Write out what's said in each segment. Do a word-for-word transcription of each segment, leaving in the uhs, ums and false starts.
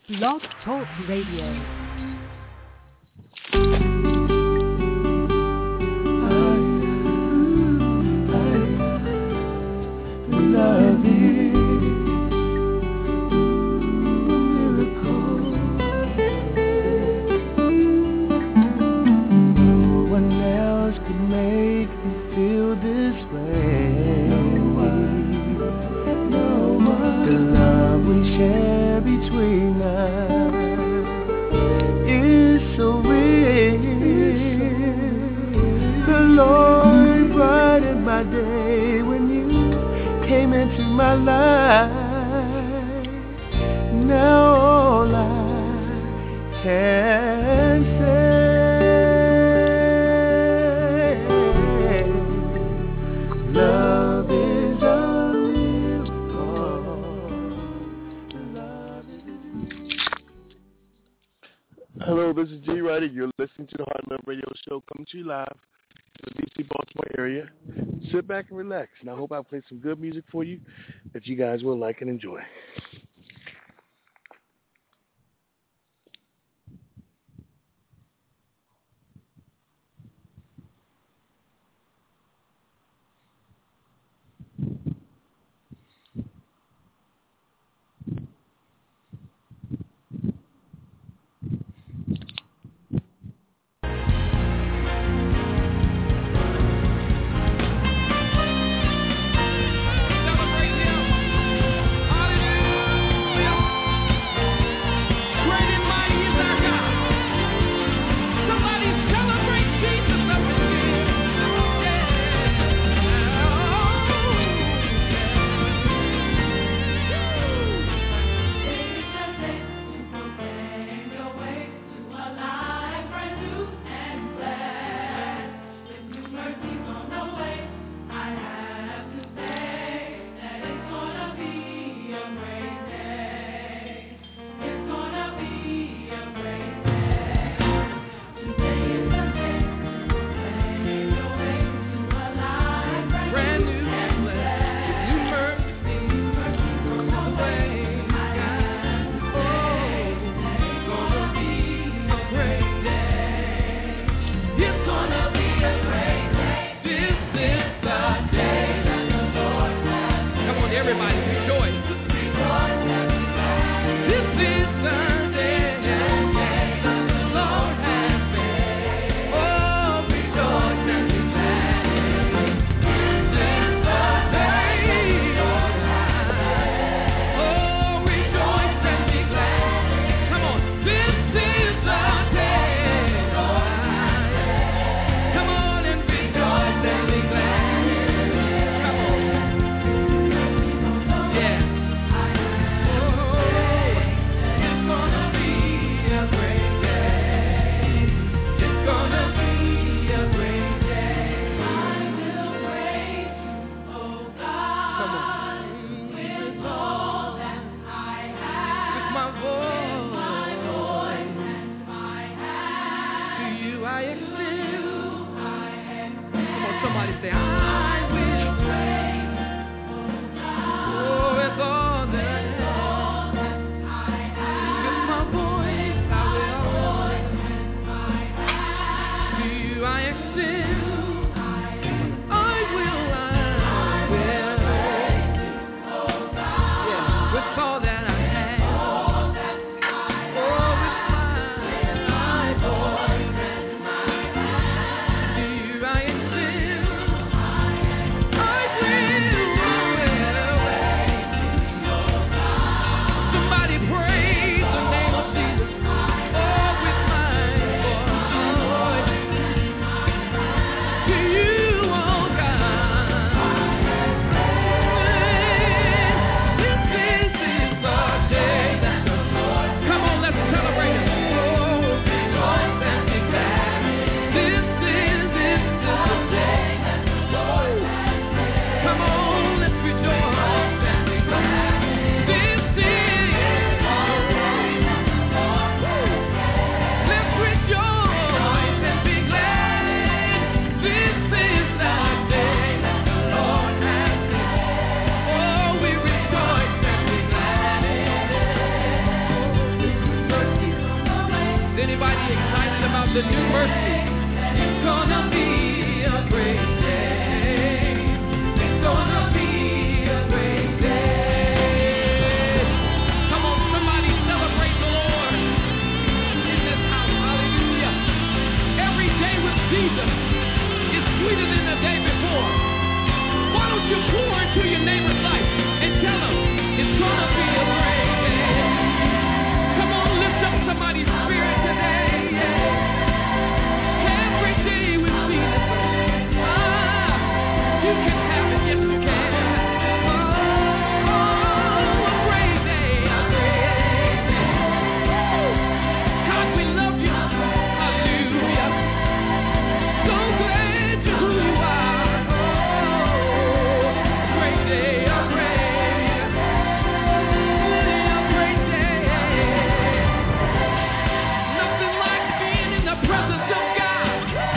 Blog Talk Radio. Love is a miracle. No one else could make me feel this way. No one. The love we share between us is so real. The Lord brightened my day when you came into my life. Now all I can say, love is a miracle. Love is... Hello, this is G Ryder. You're listening to the Heart Love Radio Show, coming to you live in the D C Baltimore area. Sit back and relax, and I hope I play some good music for you that you guys will like and enjoy. Celebrate him. Hallelujah. of the new mercy. It's gonna be a great day. It's gonna be a great day. Come on, somebody celebrate the Lord in this house. Hallelujah. Every day with Jesus is sweeter than the day before. Why don't you pour into your neighbor's life and tell them it's gonna be a great day. Come on, lift up somebody's spirit today. Yeah. Every day with Jesus. Ah, you can have it, yes you can. Oh, a great day, a great day. God, we love you. Hallelujah. So glad you're who you are. Oh, a great day, a great, a great day. Nothing like being in the presence of God.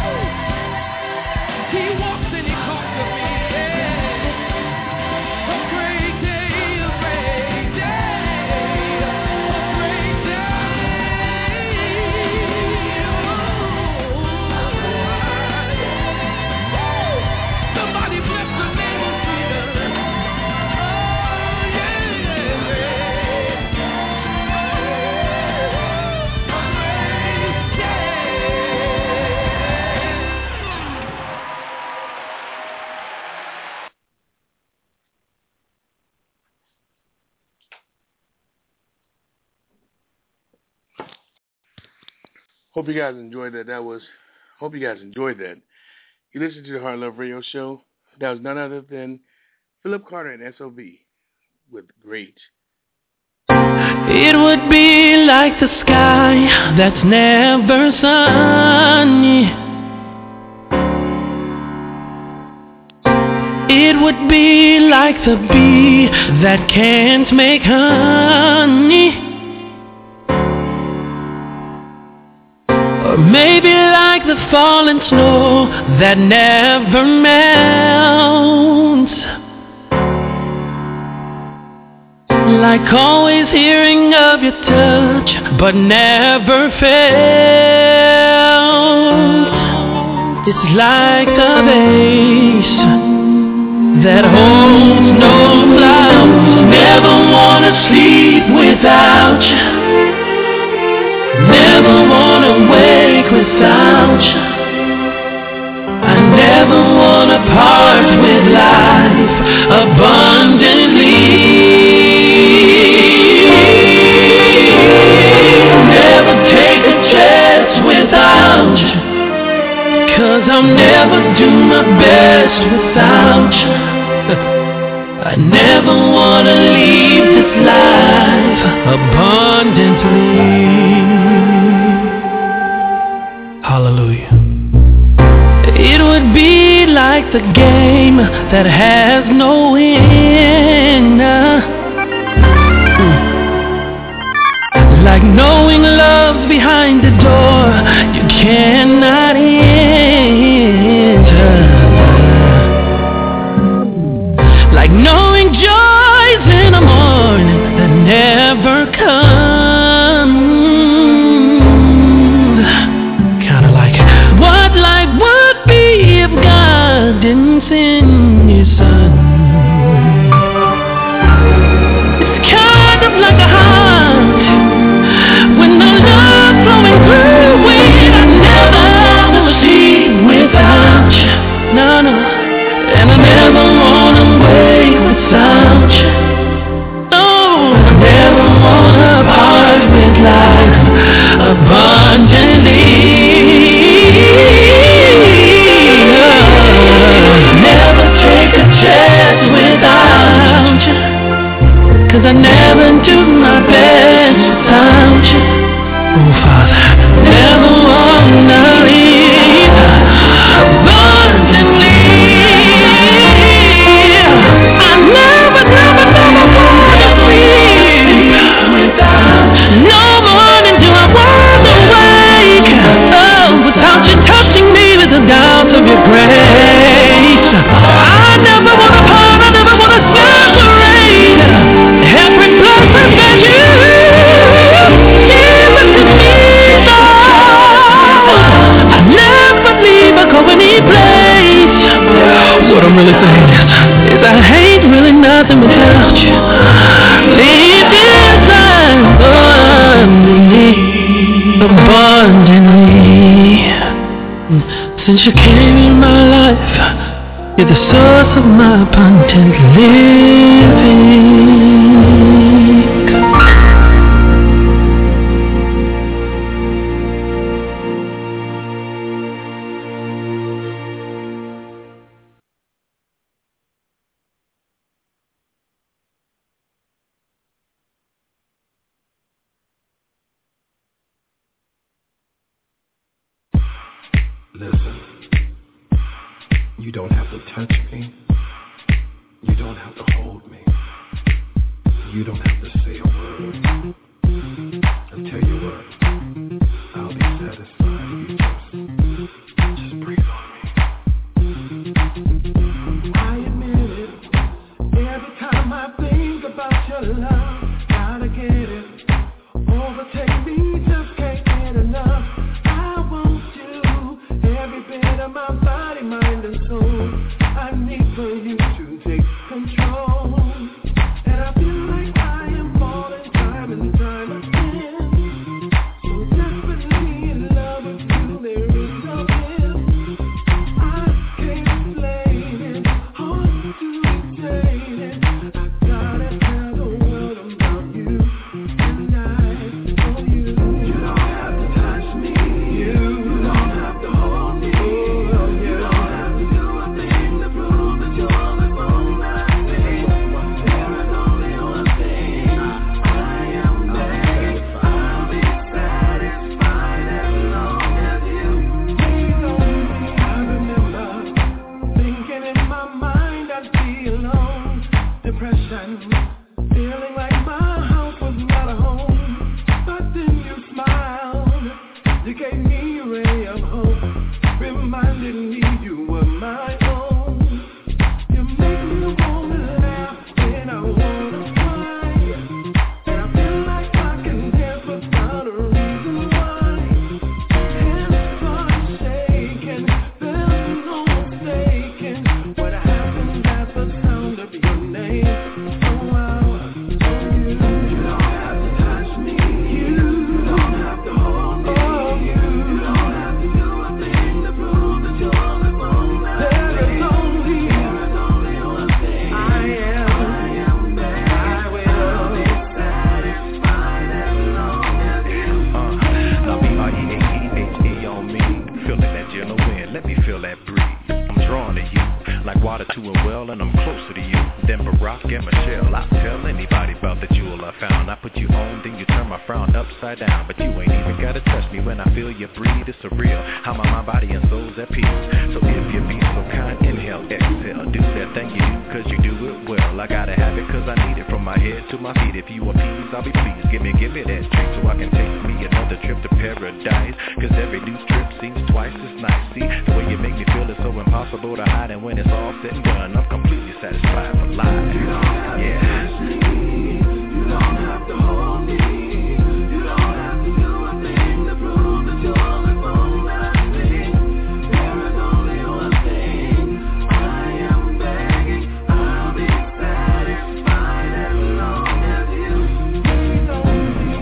He walks and he talks with me. Yeah. A great day, a great day, a great day. Oh, somebody bless the name of Jesus. Oh, yeah, yeah, yeah. A great day. Hope you guys enjoyed that. That was, hope you guys enjoyed that. You listened to the Heart Love Radio Show. That was none other than Philip Carter and S O B with Great. It would be like the sky that's never sunny. It would be like the bee that can't make honey. Or maybe like the falling snow that never melts. Like always hearing of your touch, but never felt. It's like a vase that holds no flowers. Never wanna sleep without you. Never wanna wake without you. I never wanna part with life abundantly. Never take a chance without you, 'cause I'll never do my best without you. I never wanna leave this life abundantly. Hallelujah. It would be like the game that has no winner. Like knowing love's behind the door you cannot enter. Like knowing joys in the morning that never comes. Kinda like what life would be if God didn't send His Son. It's kind of like a heart when the love flowing through it. I never wanna sleep without you. No, no. And I never wanna wake without you. No, I never wanna Since you came in my life, you're the source of my abundant living. Listen, you don't have to touch me. You don't have to hold me. You don't have to say a word. I'll tell you what, I'll be satisfied if you just, just breathe on me. I admit it, every time I think about your love, gotta get it, overtake me, just can't get enough. Every bit of my body, mind, and soul, I need for you to take control. And I feel like I am falling time and time again. So desperately in love with you, there is no end. I can't explain it, hard to explain it. I gotta tell the world about you, and I know you. You don't have to touch me, you don't have to hold. Feeling like my house was not a home, but then you smiled, you gave me a ray of hope, reminded me you were my own. You make me wanna laugh and I wanna cry, and I feel like I can dance without a reason why. Hands start shaking, there's no mistaking what happens at the sound of your name. Water to a well and I'm closer to you than Barack and Michelle. I'll tell anybody about the jewel I found. I put you on, then you turn my frown upside down. But you ain't even gotta touch me when I feel you breathe. It's surreal how my mind, body, and soul's at peace. So if you be so kind, inhale, exhale, do that thing you do, cause you do it well. I gotta have it cause I need it from my head to my feet. If you appease, I'll be pleased. Give me, give me that treat so I can take me another trip to paradise. Cause every new trip seems twice as nice. See, the way you make me feel is so impossible to hide. And when it's all said and done, I'm completely satisfied for life. You don't have to yeah. touch me. You don't have to hold me. You don't have to do a thing to prove that you're the one that I think. There is only one thing I am begging. I'll be satisfied as long as you breathe on me.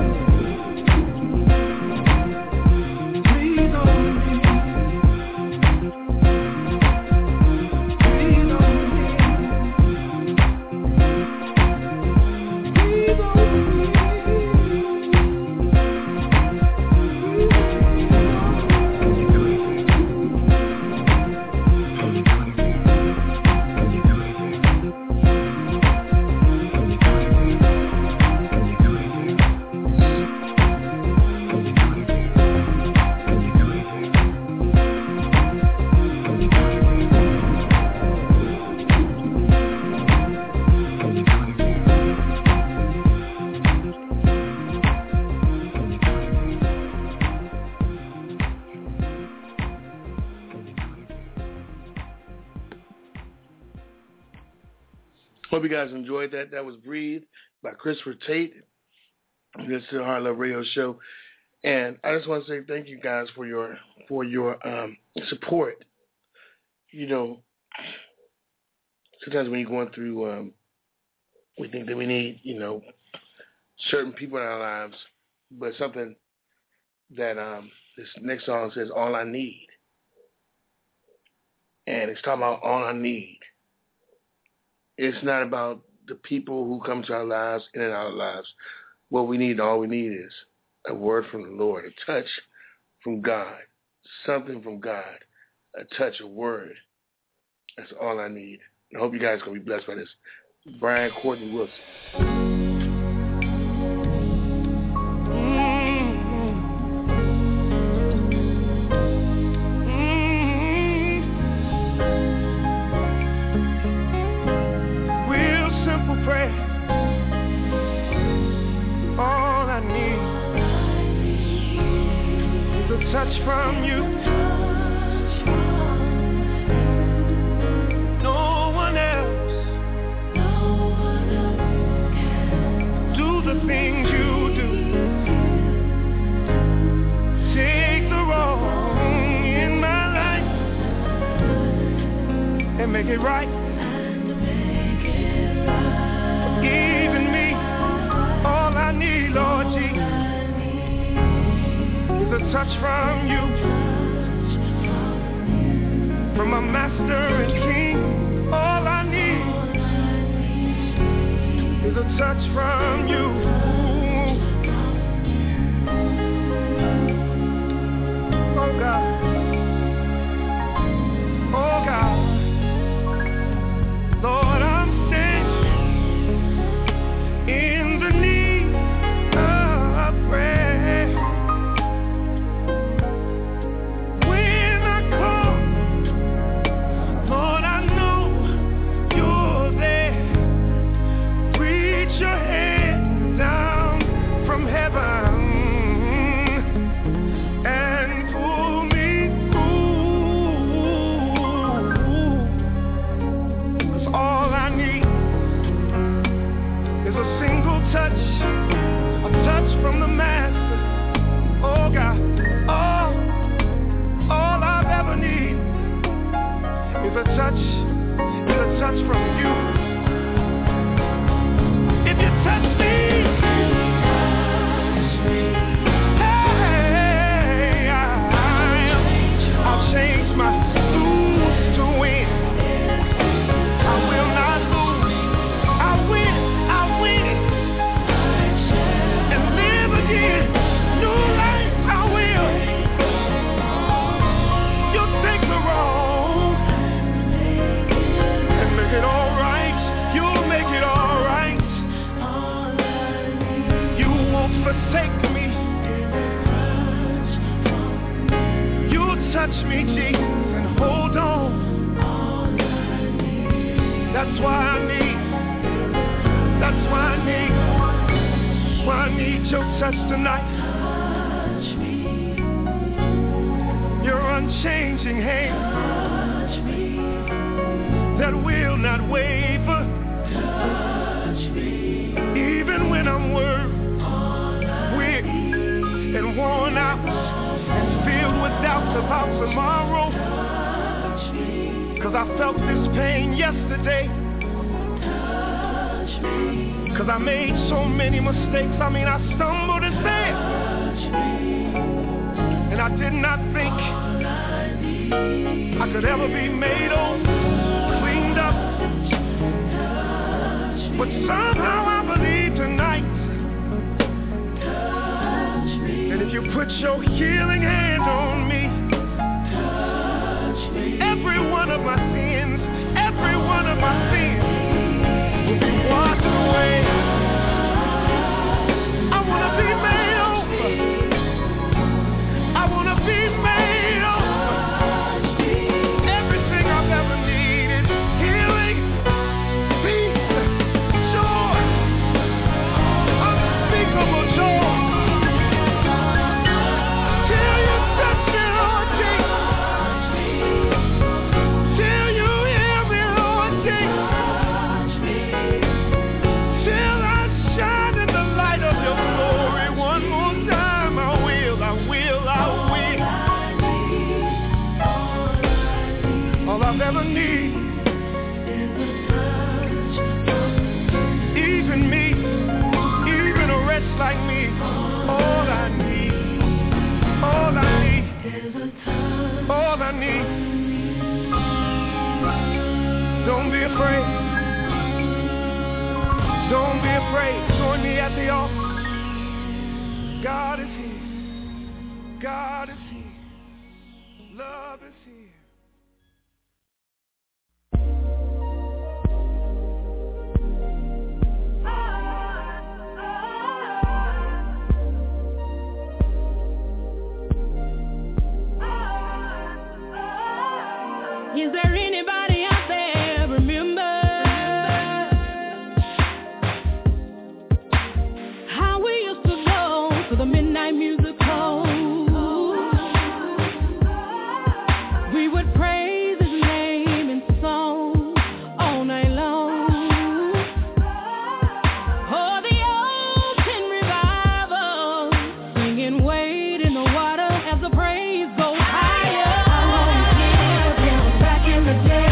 Breathe on me. Hope you guys enjoyed that. That was Breathe by Christopher Tate. This is the Heart Love Radio Show. And I just want to say thank you guys for your for your um, support. You know, sometimes when you're going through, um, we think that we need, you know, certain people in our lives, but something that um, this next song says, all I need And it's talking about all I need. It's not about the people who come to our lives, in and out of our lives. What we need, all we need is a word from the Lord, a touch from God, something from God, a touch, a word. That's all I need. I hope you guys are going to be blessed by this. Brian Courtney Wilson. Touch from you. No one else. Do the things you do. Take the wrong in my life and make it right. Forgiving me. All I need, Lord Jesus, a touch from you, from my master and king. All I need is a touch from you. Oh God, oh God, Lord, I'm standing in the need of prayer. From the master, oh God, all, all I've ever need is a touch, is a touch from you. If you touch me, hey, I, I'll change my lose to win. I will not lose, I win, I win. New life, I will. You'll take the wrong and make it all right. You'll make it all right. You won't forsake me. You'll touch me, Jesus, and hold on. That's why I need. That's why I need. Why I need your touch tonight. Touch me. Your unchanging hand. Touch me. That will not waver. Touch me. Even when I'm worried, weak, and worn out, and filled with doubts about tomorrow. Touch me. Cause I felt this pain yesterday. Touch me. Cause I made so many mistakes. I mean, I stumbled and fell. And I did not think I could ever be made over, cleaned up. But somehow I believe tonight that if you put your healing hand on me, every one of my sins, every one of my sins will be washed away. I wanna be made over. I wanna be made over. Everything I've ever needed, healing, peace, joy, unspeakable joy. Till you touch me, Lord Jesus. Till you hear me, Lord Jesus. Till I shine in the light of your glory one more time. I will, I will, I will. All I've ever need. Even me, even a wretch like me, pray, join me at the altar. God is here. God is here. Love is here. Is there anybody out there remember how we used to go to the midnight musical? We would praise his name in song all night long. Oh, the old tin revival, singing Wade in the water as the praise goes higher. I want to give him back in the day.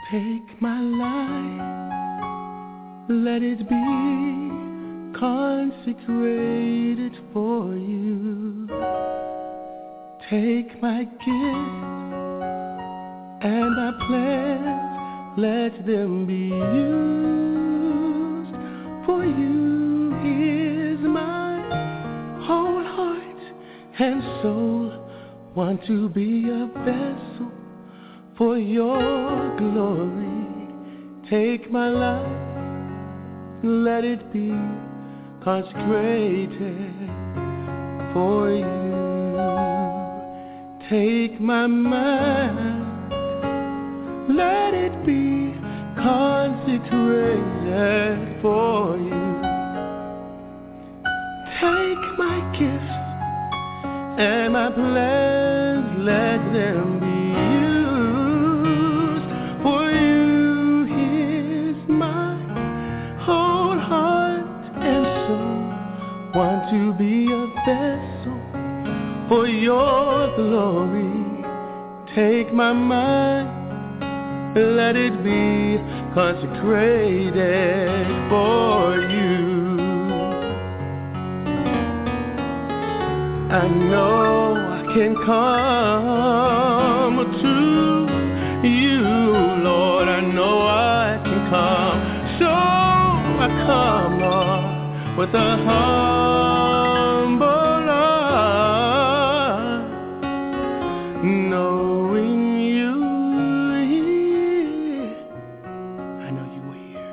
Take my life, let it be consecrated for you. Take my gifts and my plans, let them be used for you. Here's my whole heart and soul, want to be a vessel for your glory. Take my life, let it be consecrated for you. Take my mind, let it be consecrated for you. Take my gifts and my plans, let them be used for you. Here's my whole heart and soul, want to be a vessel for your glory. Take my mind, let it be consecrated for you. I know I can come to you, Lord. I know I can come. So I come, Lord, with a humble heart, knowing you here. I know you were here.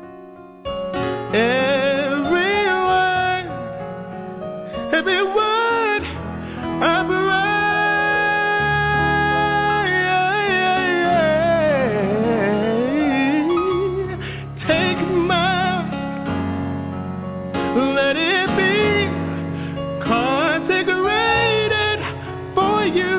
Every word, every word I pray. Take my, let it be consecrated for you.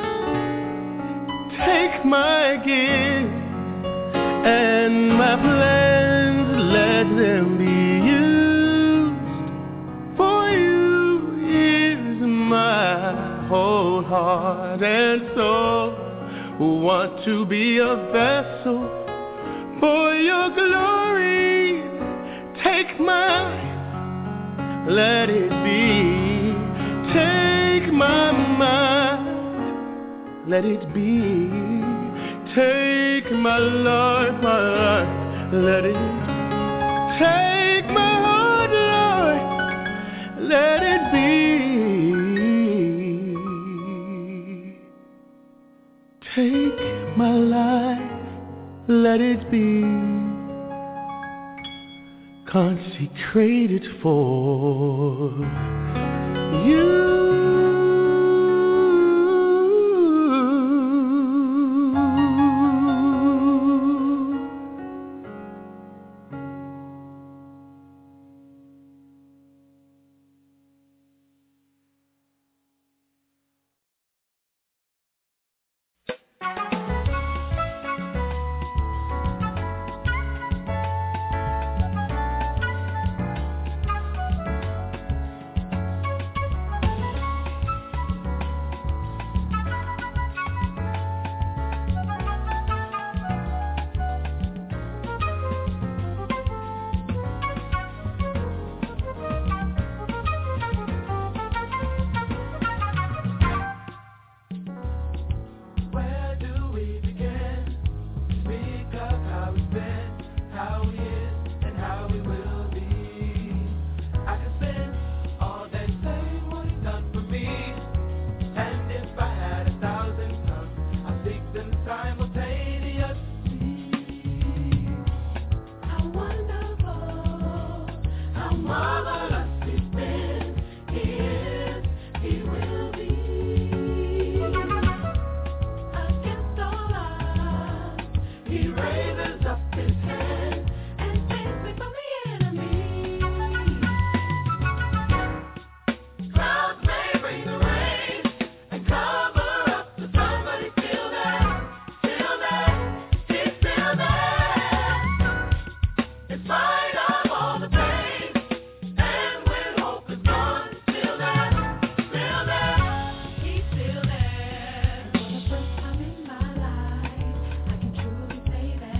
Take my gifts and my plans, let them be used for you. Here's my whole heart and soul, want to be a vessel for your glory. Take my, let it be. Take my mind, let it be. Take my life, my life, let it. Take my heart, Lord, let it be. Take my life, let it be consecrated for you. For the first time in my life, I can truly say that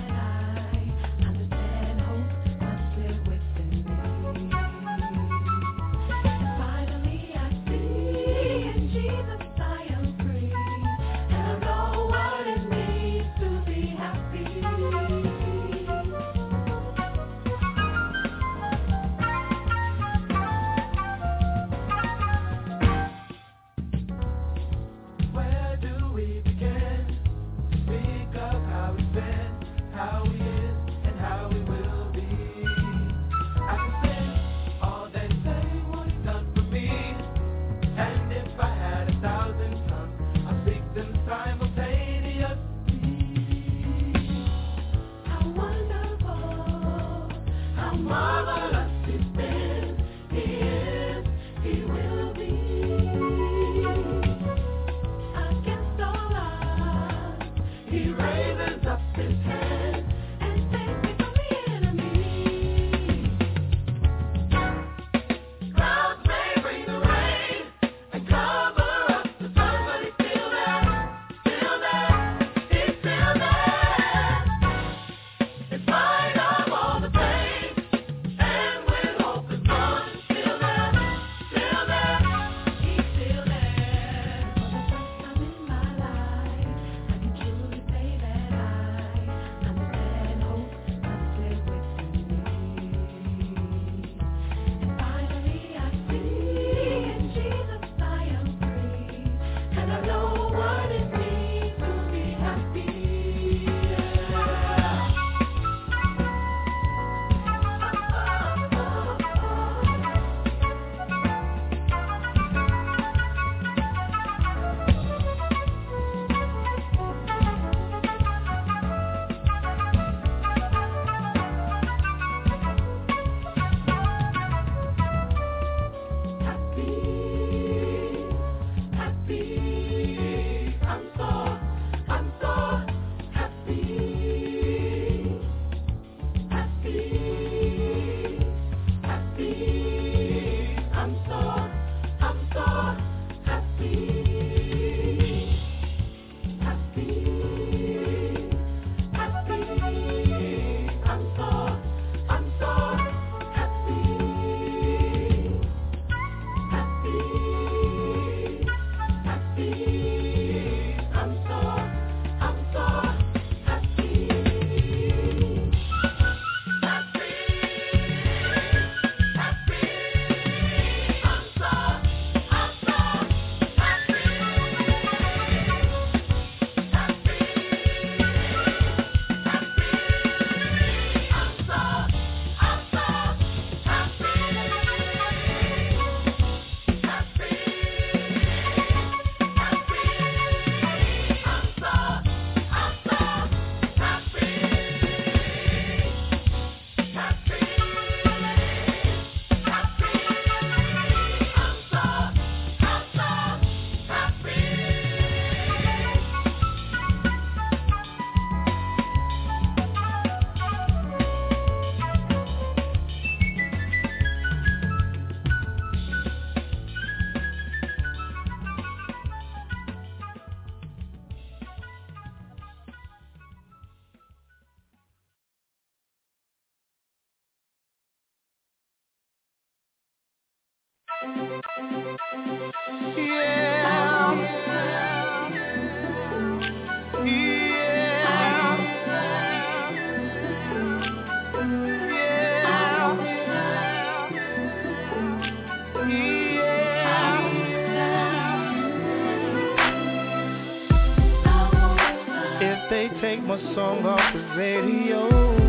Take my song off the radio,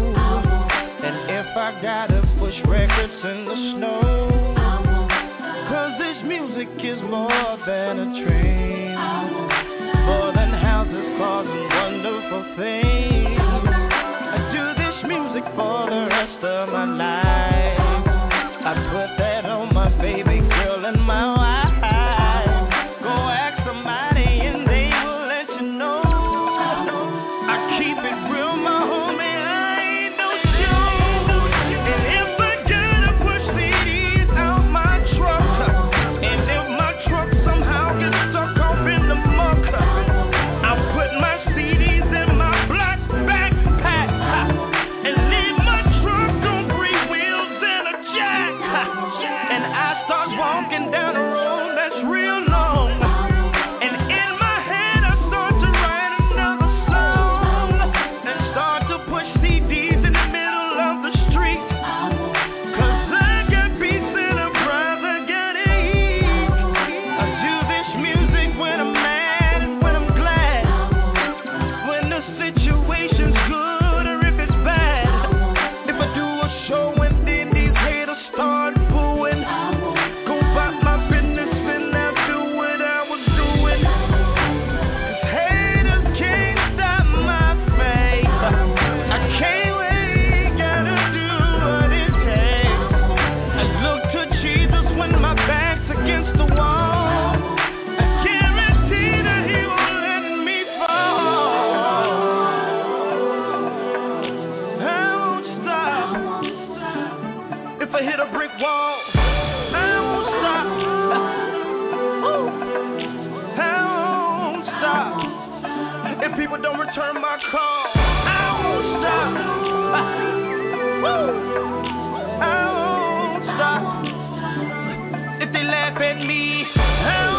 and if I gotta push records in the snow, cause this music is more than a train, more than houses causing wonderful things. I do this music for the rest of my life. I put that on my baby girl and my wife. Go ask somebody and they will let you know. Keep it real, my homie, I ain't no show. And if I gotta push C Ds out my truck, and if my truck somehow gets stuck off in the muck, I'll put my C Ds in my black backpack and leave my truck on three wheels and a jack. And I start walking down the road that's real long, and in my head I start to write another song. Start to push C Ds in the middle of the street, cause I got peace and a brother gotta eat. I do this music when I'm mad and when I'm glad, when the situation's good or if it's bad. If I do a show and then these haters start booing, go about my business and I'll do what I was doing. Cause haters can't stop my fate. I can't wait, gotta do what it takes. I look to Jesus when my back's against the wall. I guarantee that he won't let me fall. I won't stop. If I hit a brick wall, I won't stop. I won't stop. If people don't return my call, I won't stop. I won't stop. If they laugh at me, I